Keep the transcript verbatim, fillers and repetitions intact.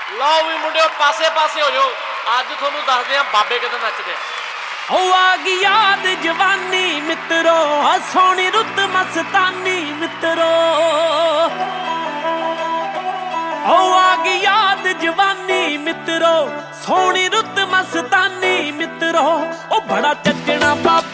ਲਓ ਵੀ ਮੁੰਡਿਓ ਪਾਸੇ ਪਾਸੇ ਹੋ ਜਾਓ। ਅੱਜ ਤੁਹਾਨੂੰ ਦੱਸਦੇ ਆ ਬਾਬੇ ਕਿੱਦਾਂ ਨੱਚਦੇ ਆ। ਹੋ ਆ ਗਈ ਯਾਦ ਜਵਾਨੀ ਮਿੱਤਰੋ, ਸੋਹਣੀ ਰੁੱਤ ਮਸਤਾਨੀ ਮਿੱਤਰੋ। ਹੋ ਆ ਗਈ ਯਾਦ ਜਵਾਨੀ ਮਿੱਤਰੋ, ਸੋਹਣੀ ਰੁੱਤ ਮਸਤਾਨੀ ਮਿੱਤਰੋ। ਉਹ ਬੜਾ ਚੱਜਣਾ ਬਾਬਾ